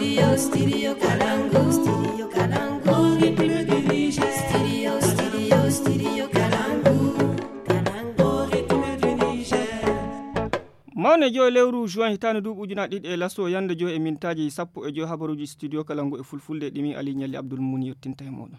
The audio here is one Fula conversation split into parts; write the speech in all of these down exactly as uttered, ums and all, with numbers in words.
Studio, studio Kalangu. Studio Kalangu. Ritme du Niger. Studio, studio, studio Kalangu. Kalangu. Ritme du Niger. Mawne jo lewru juin hitande duuɓi ujunaaje ɗiɗi e lasso yande jo e mintaji sappo e jo habaruji studio Kalangu e fulfulde ɗimi Ali Ñalli Abdoul Mouni yettinta e moɗon.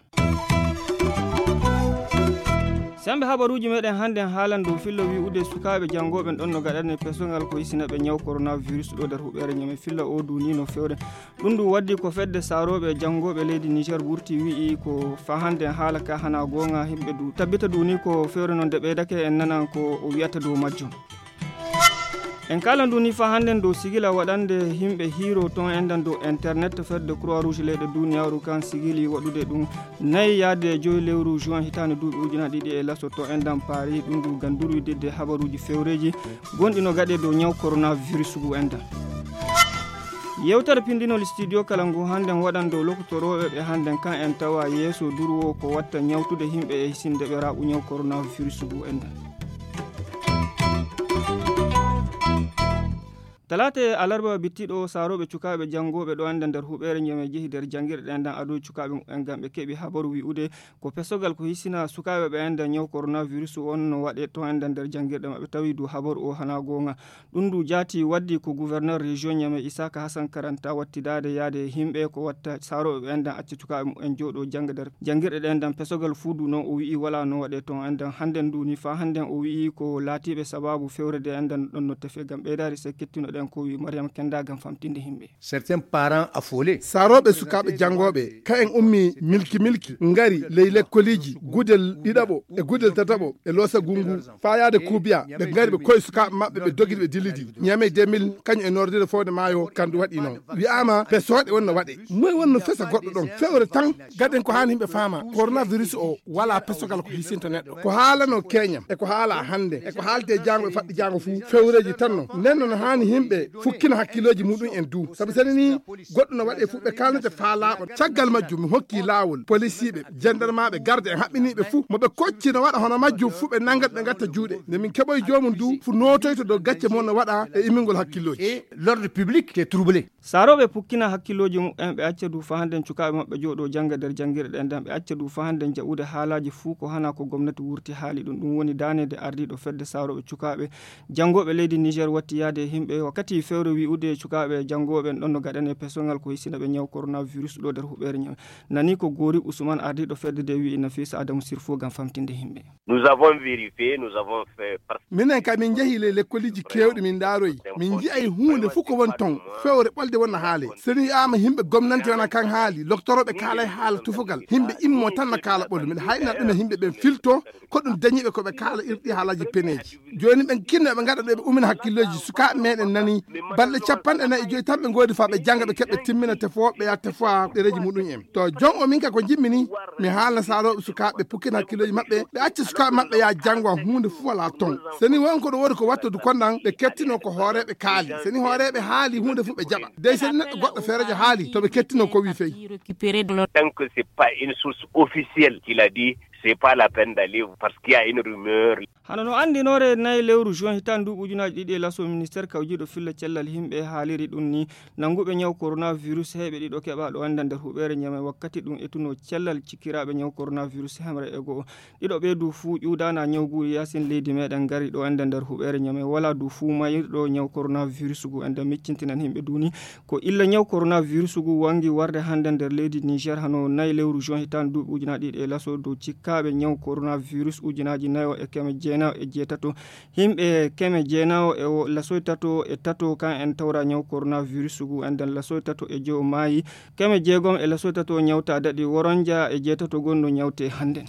Sembe habaruji meɗen hande haalan dow fillo wi'ude sukaɓe jangoɓe ɗon no gaɗane pesongal ko hisinaɓe ñaw coronavirus ɗo nder huɓere ñame filla o duni no fewre ɗum ndu waddi ko fedde saroɓe jangoɓe leydi Niger ɓurti wi'i ko fa hande haala ka hana gonga himɓe du tabbita duni ko fewre noon de ɓeydake en nanan ko o wiyata dow majjum. En kala ndu ni fa handen dow sigila waɗande himɓe hiro ton endan dow internet fedde croix rouge leyɗe duniyaru kan sigili waɗude ɗum nayi yaade joyi lewru juin hitande duuɓi ujunaaje ɗiɗi e lasso to endan paari ɗum ndu gandurudede habaruji fewreji gonɗi no gaɗe dow ñaw coronavirus ngu endan. Yewtere pindinol studio Kalangu handen waɗan dow lokotoroɓe ɓe handen kan en tawa yeeso durwo ko watta ñawtude himɓe e hisinde ɓe raɓu ñaw coronavirus ngu endan. Talate alarba bittiɗo saroɓe cukaɓe jangoɓe ɗo anda nder huɓere ñame jehi nder jangirɗe ɗen adu cukaɓe en gam ɓe keɓi habaru wi'ude ko pesogal ko hissina sukaɓe ɓe enda ñaw coronavirus on no waɗe to enda nder jangirɗe maɓɓe tawi du habaru o hana gonga ɗum du jati waddi ko gouverneur région ñame Isaka Hassan Karanta wattidade yaade himɓe ko watta saroɓe ɓe enda acca cukaɓe en joɗo janga nder jangirɗe ɗen dan pesogal fuudu noon o wi'i wala no waɗe ton enda handen du ni fa handen o wi'i ko laatiɓe sababu fewrede endan ɗon no tefe gam ɓeydari se kettino ko wi Mariam Kenda gam famtinde himɓe. Certains parents affolés. Saroɓe sukaɓe jangoɓe ka en ummi milki milki ngari ley lekkoliji gudel ɗiɗaɓo e gudel tataɓo e losa gungu fayade kuubiya ɓe ngari ɓe koye sukaɓe maɓɓe ɓe dogidi ɓe dillidi ñame deux mille kañum e nordire fowde maayo kandu waɗi noon wiyama pesoɗe wonno waɗe moy wonno fesa goɗɗo ɗon fewre tan gaden ko hani himɓe faama coronavirus o wala pesogal ko hisinta neɗɗo ko haalano Kenya e ko haala hande e ko haalte jango e faɗɗi jango fuu fewreji tan no nden no hani himɓe fukkina hakkiloji muɗum en du sabu sani ni goɗɗo no waɗe fuɓɓe kalnete faalaɓo caggal majjum mi hokki lawol policiɓe gendarmaɓe garde en haɓɓiniɓe fuu moɓe kocci no waɗa hono majjum fuu ɓe nangat ɓe gatta juuɗe nde min keɓoye jomum du fu notoyto dow gacce mon no waɗa e immingol hakkiloji et l'ordre public qui est troublé. Saroɓe pukkina hakkiloji mumen ɓe acca du fa handen cukaɓe maɓɓe joɗo janga nder jangirɗe ɗen dan ɓe acca du fa handen jaɓude haalaji fuu ko hana ko gomnati wurti haali ɗum ɗum woni danede ardiɗo fedde saroɓe cukaɓe jangoɓe leydi Niger watti yaade himɓe wakkati fewre wi'ude cukaɓe jangoɓe ɗon no gaɗane pesongal ko hissina ɓe ñaw coronavirus ɗo nder huɓere ñame nani ko Gori Ousmane ardiɗo fedde de wi'i Nafisa Adamou Sirfo gam famtinde himɓe. Nous avons vérifié, nous avons fait minen ka min jehi le lekkoliji kewɗi min daroyi min ji'ay hunde fof ko won ton fewre ɓolde wonna haale seni ama himɓe gomnante wona kan haali loktoroɓe kaala e haala tufogal himɓe immo tan no kaala ɓolde mbiɗa hayna ɗum e himɓe ɓen filto ko ɗum dañiɓe koɓe kaala irɗi haalaji peneji joni ɓen kinno ɓe gaɗa ɗo ɓe umina hakkilloji sukaɓe meɗen nani balɗe capanɗe nayyi e joyi tan ɓe goodi fa ɓe janga ɓe keɓɓe timmina tefoɓe ya tefoa ɗereji muɗum en to jon o min ka ko jimmini mi haalna saroɓe sukaɓe pukkina hakkiloji maɓɓe ɓe acca sukaɓe maɓɓe ya jangwa hunde fof wala ton seni wonko ɗo wodi ko wattudu konɗan ɓe kettino ko hooreɓe kaali seni hooreɓe haali hunde fof ɓe jaɓa dey seni neɗɗo goɗɗo feerejo haali to ɓe kettino ko wi feyi. Tant que c'est pas une source officielle qui l'a dit, c'est pas la peine d'aller parce qu'il y a une rumeur. Hano no andinore nayi lewru juin hitan duuɓi ujunaji ɗiɗi e lasso ministére kawjiɗo filla cellal himɓe haaliri ɗum ni nanguɓe ñaw coronavirus heɓe ɗiɗo keɓa ɗo anda nder huɓere ñame wakkati ɗum etuno cellal cikkiraɓe ñaw coronavirus hemre e goho ɗiɗo ɓeydu fuu ƴuudana ñawgu yasin leydi meɗen gari ɗo anda nder huɓere ñame wala du fuu mayirɗo ñaw coronavirus gu anda miccintinan himɓe duni ko illa ñaw coronavirus gu wangi warde hande nder leydi Niger hano nayi lewru juin hitan duuɓi ujunaji ɗiɗi e lasso dow cikkaɓe ñaw coronavirus ujunaji nayo e keme jeenayo e jeetato himɓe keme jeenayo e lasoy tato e tato kan en tawra ñaw coronavirus gu enden lasoy tato e jowo maayi keme jeegom e lasoy tato ñawta daɗi woronja e jeetato gonno ñawte handen.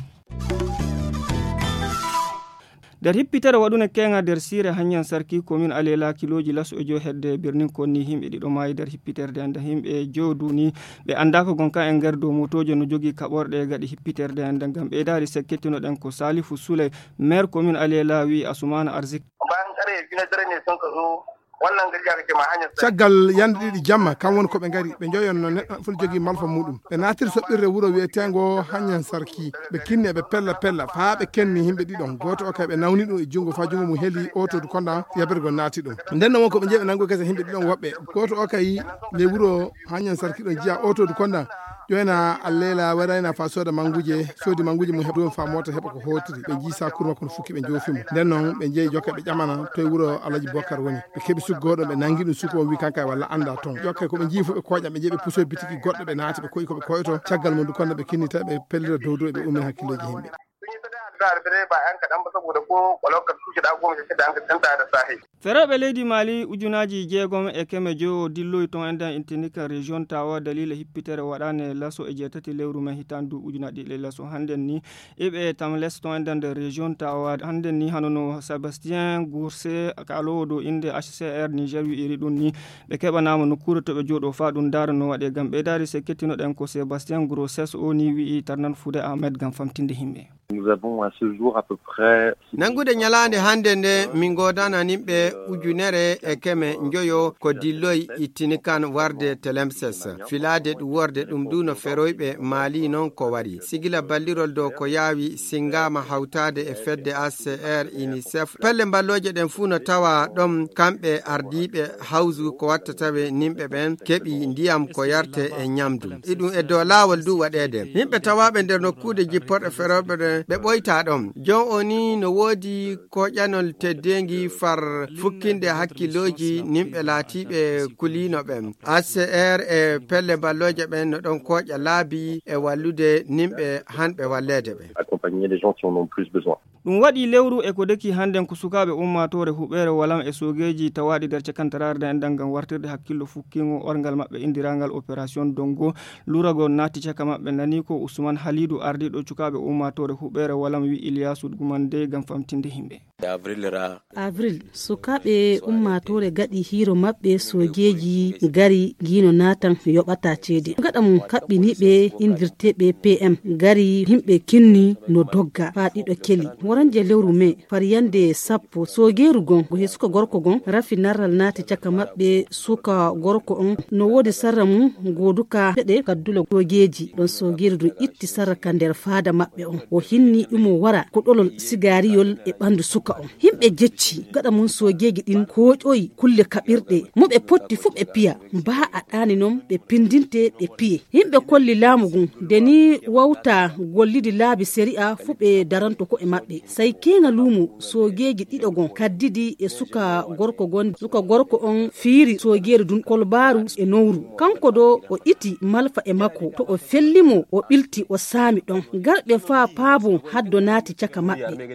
Der hippitere waɗune kenga der sire hanyan sarki commune alela kiloji laso e jo hedde birnin konni himɓe ɗiɗo maayi der hippiterde anda himɓe joduni ɓe andaka gonka en nder dow motoje no jogui kaɓorɗe gaɗi hippiterde anda gam ɓeydari sekkettinoɗen ko Salifou Souley maire commune alela wi Assoumana Arzik bayan kare biyu na dare ne sun ka zo wannan gari aka ce ma hanyar caggal yande ɗiɗi jamma kan woni koɓe ngari ɓe joyonno neɗɗo foti jogui malfa muɗum ɓe natir soɓɓirde wuuro wiyetengo Hanyan Sarki ɓe kinni ɓe pella pella fa ɓe kenni himɓe ɗiɗon goto o kay ɓe nawni ɗum e jungo fa jungo mum heeli otodu konda yabergo naati ɗum nden non wonko ɓe jeeɓe nango kese himɓe ɗiɗon woɓɓe goto o kay le wuuro Hanyan Sarki ɗon jiya otodu konda joyna allela warayna fa soda manguje sodi manguje mum heɓa fa mota heɓa ko hotiri ɓe jii sakuru makko no fukki ɓe joofimo nden noon ɓe jeeyi jokke ɓe ƴamana to e wuuro Alaji Bocar woni ɓe keeɓi suggoɗo ɓe nangi ɗum suko o wi kanka walla anda toon jokke koɓe jii fof ɓe koƴa ɓe jeeyi ɓe puso bitiki goɗɗo ɓe naati ɓe koyi koɓe koyto caggal mum du konno ɓe kinnita ɓe pellira dow dow ɓe ummin hakkilleji himɓe feroɓe leydi Mali ujunaji jeegom e keme jo dilloyi ton enden intinika région tawa dalila hippitere waɗane laso e jeetati lewru men hitandu ujuna ɗiɗi laso hannden ni eɓe tam les ton enden de région tawa hannden ni hanono Sébastien Gourse kalowo dow inde H C R Niger wi'iri ɗum ni ɓe keɓanama nokkure to ɓe jooɗo fa ɗum dara no waɗe gam ɓeydari se kettinoɗen ko Sébastien Grossesse o ni wi'i Tarnan Foudé Ahmed gam famtinde himɓe. Nous avons à ce jour à peu près nangude nyalande hande nde min godana nimɓe ujunere e keme njoyo ko dilloy ittinikan warde telemses filade ɗum worde ɗum duno feroyɓe Mali non ko wari sigila ballirol dow ko yaawi singama hawtade e fedde A C R UNICEF pelle balloje ɗen fuu no tawa ɗom kamɓe ardiɓe hawsu ko watta tawe nimɓe ɓen keɓi ndiyam ko yarte e ñamdu iɗum e dow laawol du waɗede yimɓe tawaɓe nder nokkude jipporɗe feroɓe ɗen ɓe ɓoyta ɗon jon oni no woodi koƴanol teddengi far fukkinde hakkiloji nimɓe laatiɓe kulino ɓen A C R e pelle balloje ɓen no ɗon koƴa laabi e wallude nimɓe hanɓe wallede ɓe accompagner les gens qui en ont plus besoin. ɗum waɗi lewru e ko deki hannden ko sukaɓe ummatore huɓere walam e sogeji tawaɗi nder cakantararde enɗan gam wartirde hakkillo fukkingo orgal maɓɓe indiragal opération dongo lurago naati caka maɓɓe nani ko Ousmane Halidou ardiɗo cukaɓe ummatore huɓere walam wi Iliasu Gumande gam famtinde himɓe. avril sukaɓe ummatore gaɗi hiro maɓɓe sogeji gari gino natan yoɓata ceede gaɗa mum kaɓɓiniɓe indirteɓe P M gari himɓe kinni no dogga fa ɗiɗo keli waranje lewru me fariyande sappo sogeru gon go he suka gorko gon rafi narral naati caka maɓɓe suka gorko on no wodi sarra mum goduka feɗe kaddula sogeji ɗon sogeru ɗum itti sarra ka nder faada maɓɓe on o hinni ɗumo wara koɗolol sigariyol e ɓandu suka on himɓe jecci gaɗa mum sogeji ɗin koƴoyi kulle kaɓirɗe mo ɓe potti fu ɓe piya mba a ɗani noon ɓe pindinte ɓe piye himɓe kolli laamu gun deni wawta gollidi laabi séria fu ɓe daranto ko e maɓɓe sai kenga lumu sogeji ɗiɗo gon kaddidi e suka gorko gon suka gorko on fiiri sogeri dun kolbaru e nowru kanko do o iti malfa e makko to o fellimo o ɓilti o saami ɗon garɓe fa paabo haddo naati caka maɓɓe.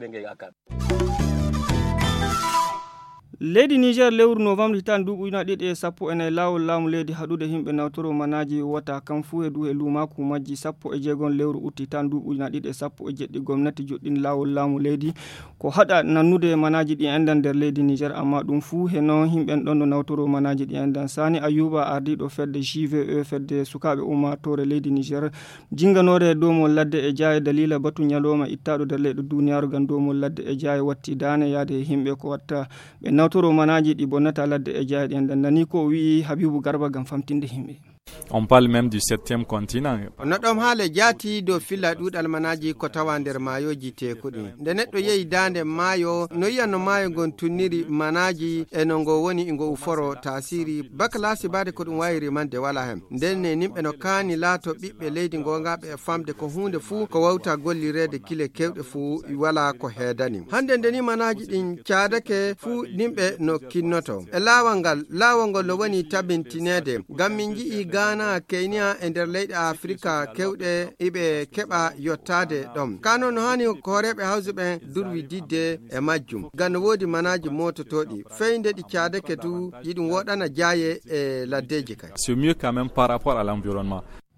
leydi Niger lewru novembre hitan duuɓi ujuna ɗiɗi e sappo ene lawol laamu leydi haɗude himɓe nawtoro manaji wata kam fuu e du e lumaku majji sappo e jeegon lewru utti tan duuɓi ujuna ɗiɗi e sappo e jeɗɗi gomnati joɗɗin lawol laamu leydi ko haɗa nannude manaji ɗi endan nder leydi Niger amma ɗum fuu he noon himɓen ɗon no nawtoro manaji ɗi endan Sani Ayuba ardiɗo fedde J V E fedde sukaɓe ummatore leydi Niger jinganore domol ladde e jaaye dalila batu nyaloma ittaɗo nder leyɗo duniyaru gam domol ladde e jaaye watti dane yaade himɓe ko watta ɓe nawtoro manaji ɗi bonnata ladde e jaaɗi en nani ko wi Habibou Garba gam famtinde himɓe. On parle même du septième continent. No ɗom haale jaati dow filla ɗuɗal manaji ko tawa nder maayoji tekuɗi nde neɗɗo yehi dande maayo no yiya no maayo gon tunniri manaji e no ngo woni ngo uforo tasiri bakalasi bade ko ɗum wayiri mande wala hen nden ne nimɓe no kaani laato ɓiɓɓe leydi gongaɓe e famde ko hunde fuu ko wawta gollirede kile kewɗe fuu wala ko heedani hande ndeni manaji ɗin caadake fuu nimɓe no kinnoto e laawol ngal laawol ngol no woni tabintinede ngam min ji'i Ghana, Kenya e nder leyɗe Afrika kewɗe iɓe keɓa yottade ɗom kano no hani ko horeɓe hawsuɓe durwi didde e majjum ngam no woodi manaji mototoɗi feyde ɗi caadake du yiɗum woɗana jaaye e laddeji kay. C'est mieux quand même par rapport à l'environnement.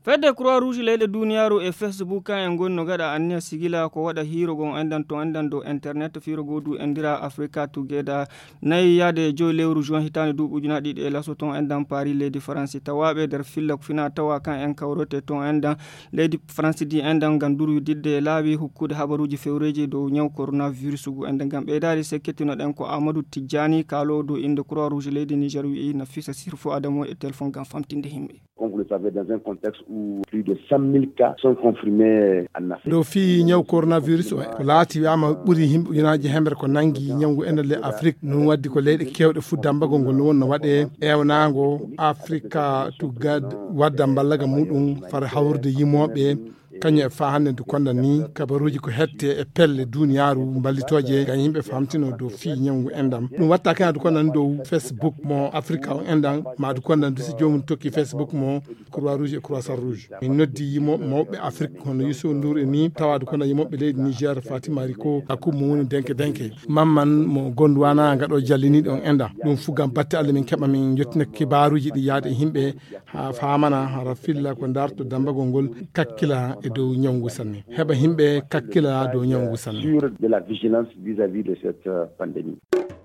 fedde croix rouge leyɗe duniyaru e facebook kan en gonno gaɗa anniya sigila ko waɗa hirogon endan to endan do internet firogo du endira africa together nayi yade joy lewru juin hitande duuɓi ujunaje ɗiɗi e laso ton endan paris leydi france tawaɓe nder filla fina tawa kan en kawrote ton endan leydi france di endan ganduru didde laaɓi hokkude habaruji fewreji dow ñaw coronavirus gu endan gam ɓeydari sekketinoɗen ko amadou tidjani kaalo dow inde croix rouge leydi niger wi nafisa sirfo adamo e téléphone gam famtinde himɓe. Comme vous le savez, dans un contexte où plus de cent mille cas sont confirmés en Afrique. Do fi ñaw coronavirus o ko laati wiama ɓuri himɓe ujunaji hembre ko nangi ñawngu enele Afrique non waddi ko leyɗe kewɗe fuddambagol ngol won no waɗe ewnago Africa to God wadda ballaga muɗum fara hawrude yimoɓe kañum e fa hannde ndu konda ni kabaruji ko hette e pelle duniyaru ballitoje gam yimɓe famtino dow fi ñawngu endam ɗum watta kana du konda dow Facebook mo Africa o endan ma du konda du si jomum tokki Facebook mo croix rouge e croissant rouge min noddi yimo mawɓe Afrique hono Youssou Ndour e ni tawa du konda yimoɓe leydi Niger Fatima Riko hakkude mo woni denke denke mamman mo gondwana gaɗo jalliniɗo on endan ɗum fu gam batte Allah min keɓa min yettina kibaruji ɗi yaade himɓe ha famana hara filla ko darto dambagol ngol kakkila e dow ñawngu sanne heɓa himɓe kakkila dow ñawngu sanne sur de la vigilance vis-à-vis de cette uh, pandémie.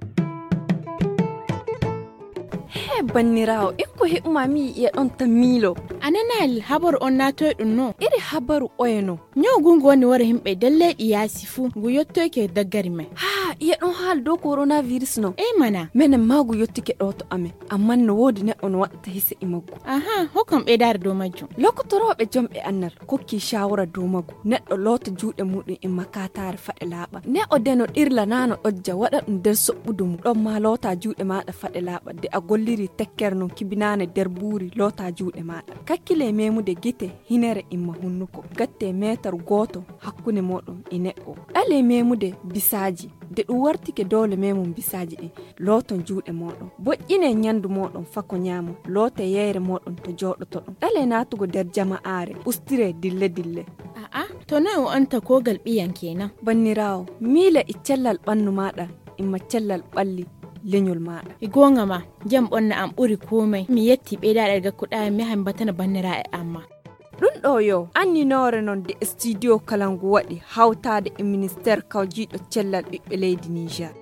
He bannirawo en ko heɓmami e ɗon tammilo ananal habaru on natoy ɗum no iri habaru oyeno ñawgu ngu woni wara himɓe dalleɗi yaasi fuu ngu yettoyke daggari men ha iye ɗon haal dow coronavirus no e mana minen magu yettike ɗo to amen amma no woodi neɗɗo no waɗata hise e maggu aha hokkam ɓeydare dow majjum lokotoroɓe jomɓe annal kokki shawara dow maggu neɗɗo loota juuɗe muɗum e makatare faɗe laaɓa ne o deno ɗirla nano ɗojja waɗa ɗum nder soɓɓudu mum ɗon ma loota juuɗe maɗa faɗe laaɓa de a golliri tekkere non kibinane nder buuri loota juuɗe maɗa kakkile memude gite hinere imma hunnuko gatte metar goto hakkunde moɗon e neɗɗo ɗale memude bisaji de ɗum wartike dole memum bisaji ɗi looton juuɗe moɗon boƴƴine ñandu moɗon fako ñamo loote yeyre moɗon to joɗoto ɗon ɗale natugo nder jama'are ustire dille dille aa to noy o anta kogal ɓiyan kenan bannirawo miila e cellal ɓannu maɗa imma cellal ɓalli leñol maɗa e gonga ma jam ɓonna am ɓuri komai mi yetti ɓeydaɗe gakkuɗa mi han batana bannira e amma ɗum ɗo yo anninore non de studio kalangu waɗi hawtade e ministére kawjiɗo cellal ɓiɓɓe leydi Niger.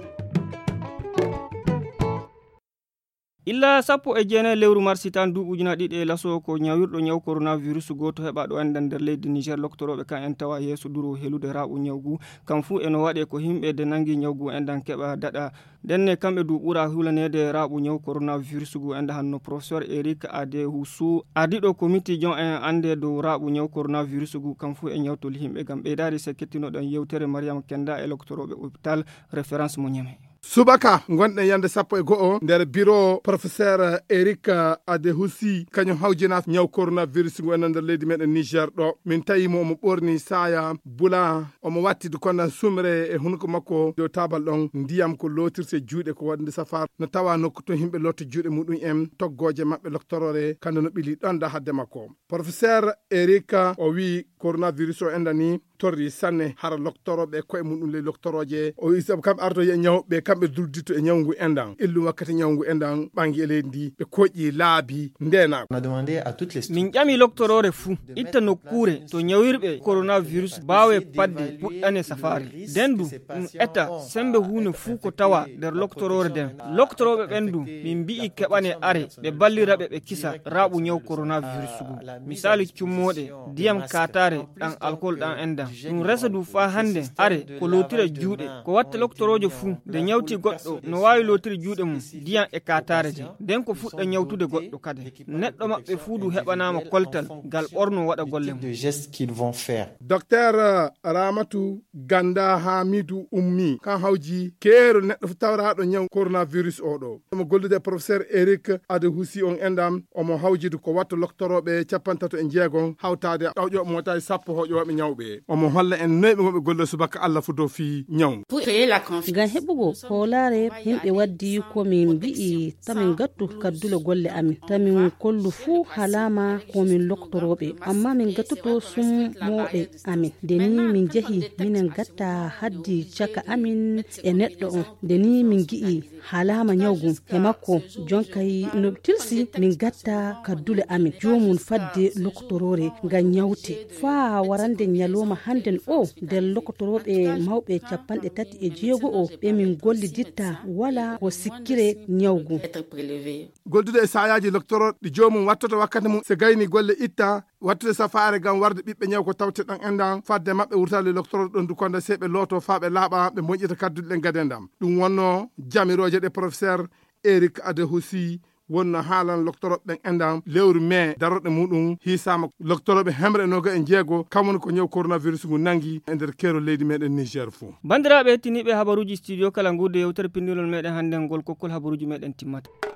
illa sappo e jeenayi lewru marsi tan duuɓi ujunaje ɗiɗi e laso ko ñawirɗo ñaw coronavirus goto heɓa ɗo endan nder leydi Niger loktoroɓe kan en tawa yeeso duro helude raɓu ñawgu kam fu eno waɗe ko himɓe de nangi ñawgu endan keɓa daɗa denne kamɓe du ɓuura hulanede raɓu ñaw coronavirus gu enda hanno professeur Eric Ade Husu adiɗo comité jon en ande dow raɓu ñaw coronavirus gu kam fu e ñawtol himɓe gam ɓeydari sekketinoɗon yewtere Mariama Kenda e loktoroɓe hôpital référence mo Niamey. subaka gonɗen yande sappo e go'o nder bureau professeur Eric Adehussi kañum hawjina ñaw coronavirus ngu enen nder leydi meɗen Niger ɗo min tawimo omo ɓorni saya bula omo wattide kono sumre e hunko makko dow tabal ɗon ndiyam ko lotirte juuɗe ko waɗde safar no tawa nokku to himɓe lotta juuɗe muɗum en toggoje mabɓe loctorore kande no ɓili ɗon da hadde makko professeur Eric o wi coronavirus o endani torri sanne hara loctoroɓe koye muɗum le loctoroje o wi sabu kamɓe arto e ñawɓe kamɓe duldito e ñawngu endan illu wakkati ñawngu endan ɓangi e leydi ndi ɓe koƴƴi laabi ndena min ƴami loctorore fuu itta nokkure to ñawirɓe coronavirus bawe padde puɗɗane safari nden du ɗum etta sembe hunde fuu ko tawa nder loctorore den loctoroɓe ɓen du min mbi'i keɓane are ɓe balliraɓe ɓe kisa raɓu ñaw coronavirus gu misali cummoɗe ndiyam katare ɗan alcool ɗan endan ɗum resa du fa hande are ko lotira juuɗe ko watta loctorojo fuu de ñawti goɗɗo no wawi lotiri juuɗe mum diyan e katare je nden ko fuɗɗa ñawtude goɗɗo kadi neɗɗo maɓɓe fuu du heɓanama koltal ngal ɓorno waɗa golle mum. docteur Ramatu Ganda Hamidou Ummi kan hawji keero neɗɗo fu tawraɗo ñaw coronavirus oɗo omo gollude professeur Eric Adehussi on endam omo hawjide ko watta loctoroɓe capantato e jeegon hawtade ɗawƴoɓe motade sappo hoƴoɓe ñawɓe omo omo holla en noy ɓe goɓe golle subaka Allah fu dow fi ñaw ngam heɓugo hoolare himɓe waddi komin mbi'i tamin gattu kaddule golle amin tamin kollu fuu halama komin loktoroɓe amma min gattuto summoɓe amin deni min jehi minen gatta haddi caka amin e neɗɗo on deni min gi'i halama ñawgu e makko jonkay no tilsi min gatta kaddule amin jomum fadde loktorore ngam ñawte faa warande ñaloma handen o nder loktoroɓe mawɓe capanɗe tati e jeego o ɓe min golliditta wala ko sikkire ñawgu goldude e sayaji loktoro ɗi jomum wattoto wakkati mum so gayni golle itta wattude safare gam warde ɓiɓɓe ñaw ko tawte ɗon endan fadde mabɓe wurtale loktoro ɗon du konde seɓe looto faaɓe laaɓa ɓe moƴƴita kaddude ɗen gadendam ɗum wonno jamiroje ɗe professeur Eric Adehousi wonno haalan loktoroɓe ɓen endam lewru mai daroɗe muɗum hisama loktoroɓe hemre noga e jeego kamwoni ko ñaw coronavirus ngu nangi e nder keero leydi meɗen Niger fou bandiraɓe hettiniɓe habaruji studio kala ngude yewtere pindilol meɗen hande ngol kokkol habaruji meɗen timmata.